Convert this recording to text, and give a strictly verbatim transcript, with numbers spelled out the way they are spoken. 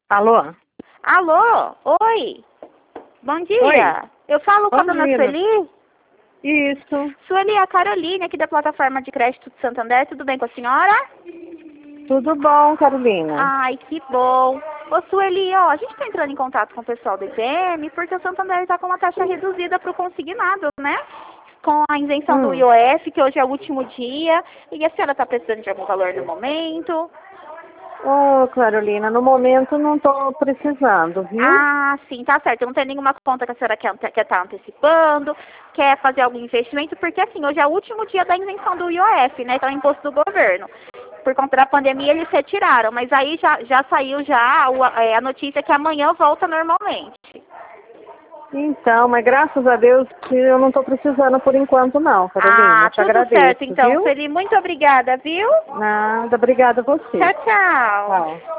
Alô? Alô? Oi? Bom dia. Oi. Eu falo com a Bom dona dia. Sueli? Isso. Sueli, é a Caroline aqui da plataforma de crédito de Santander. Tudo bem com a senhora? Tudo bom, Carolina? Ai, que bom. Ô, Sueli, ó, a gente tá entrando em contato com o pessoal do I P M porque o Santander tá com uma taxa reduzida pro consignado, né? Com a isenção do Hum. I O F, que hoje é o último dia. E a senhora tá precisando de algum valor no momento? Ô, Carolina, no momento não tô precisando, viu? Ah, sim, tá certo. Não tem nenhuma conta que a senhora quer estar quer tá antecipando, quer fazer algum investimento, porque assim, hoje é o último dia da isenção do I O F, né? Que é o imposto do governo. Por conta da pandemia eles retiraram, mas aí já, já saiu já o- é, a notícia que amanhã volta normalmente. Então, mas graças a Deus que eu não tô precisando por enquanto não, Carolina. Ah, Eu te tudo agradeço, certo então, viu? Sueli. Muito obrigada, viu? Nada, obrigada a você. Tchau, tchau. Tchau.